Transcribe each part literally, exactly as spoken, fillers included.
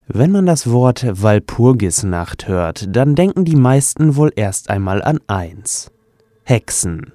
Wenn man das Wort Walpurgisnacht hört, dann denken die meisten wohl erst einmal an eins: Hexen.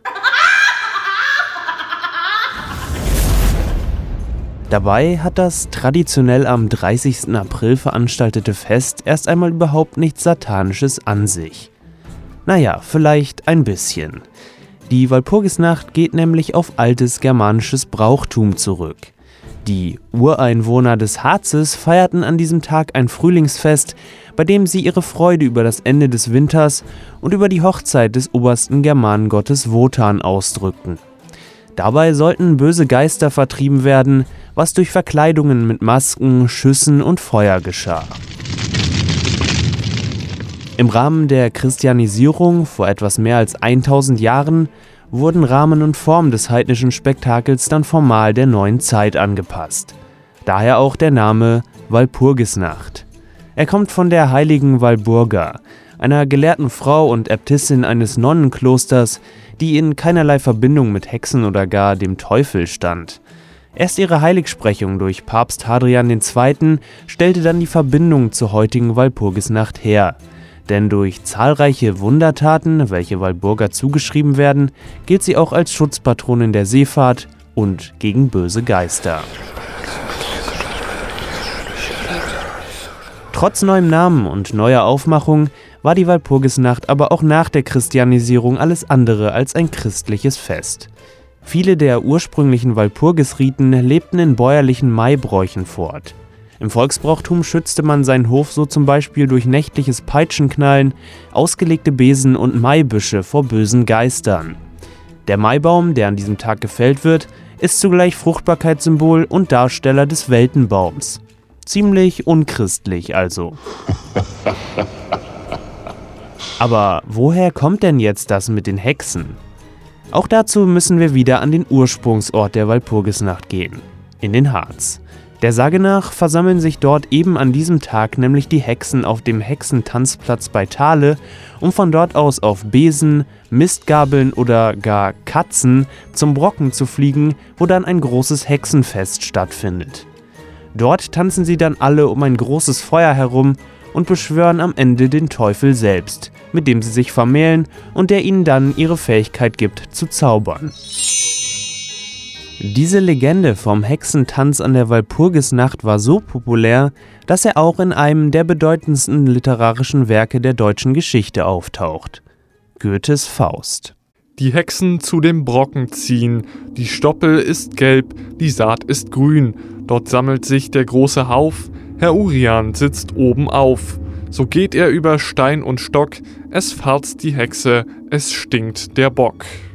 Dabei hat das traditionell am dreißigsten April veranstaltete Fest erst einmal überhaupt nichts Satanisches an sich. Naja, vielleicht ein bisschen. Die Walpurgisnacht geht nämlich auf altes germanisches Brauchtum zurück. Die Ureinwohner des Harzes feierten an diesem Tag ein Frühlingsfest, bei dem sie ihre Freude über das Ende des Winters und über die Hochzeit des obersten Germanengottes Wotan ausdrückten. Dabei sollten böse Geister vertrieben werden, was durch Verkleidungen mit Masken, Schüssen und Feuer geschah. Im Rahmen der Christianisierung vor etwas mehr als tausend Jahren wurden Rahmen und Form des heidnischen Spektakels dann formal der neuen Zeit angepasst. Daher auch der Name Walpurgisnacht. Er kommt von der heiligen Walburga, einer gelehrten Frau und Äbtissin eines Nonnenklosters, die in keinerlei Verbindung mit Hexen oder gar dem Teufel stand. Erst ihre Heiligsprechung durch Papst Hadrian der Zweite. stellte dann die Verbindung zur heutigen Walpurgisnacht her. Denn durch zahlreiche Wundertaten, welche Walburga zugeschrieben werden, gilt sie auch als Schutzpatronin der Seefahrt und gegen böse Geister. Trotz neuem Namen und neuer Aufmachung war die Walpurgisnacht aber auch nach der Christianisierung alles andere als ein christliches Fest. Viele der ursprünglichen Walpurgisriten lebten in bäuerlichen Maibräuchen fort. Im Volksbrauchtum schützte man seinen Hof so zum Beispiel durch nächtliches Peitschenknallen, ausgelegte Besen und Maibüsche vor bösen Geistern. Der Maibaum, der an diesem Tag gefällt wird, ist zugleich Fruchtbarkeitssymbol und Darsteller des Weltenbaums. Ziemlich unchristlich also. Aber woher kommt denn jetzt das mit den Hexen? Auch dazu müssen wir wieder an den Ursprungsort der Walpurgisnacht gehen, in den Harz. Der Sage nach versammeln sich dort eben an diesem Tag nämlich die Hexen auf dem Hexentanzplatz bei Thale, um von dort aus auf Besen, Mistgabeln oder gar Katzen zum Brocken zu fliegen, wo dann ein großes Hexenfest stattfindet. Dort tanzen sie dann alle um ein großes Feuer herum und beschwören am Ende den Teufel selbst, mit dem sie sich vermählen und der ihnen dann ihre Fähigkeit gibt zu zaubern. Diese Legende vom Hexentanz an der Walpurgisnacht war so populär, dass er auch in einem der bedeutendsten literarischen Werke der deutschen Geschichte auftaucht: Goethes Faust. Die Hexen zu dem Brocken ziehen, die Stoppel ist gelb, die Saat ist grün, dort sammelt sich der große Hauf, Herr Urian sitzt oben auf. So geht er über Stein und Stock, es farzt die Hexe, es stinkt der Bock.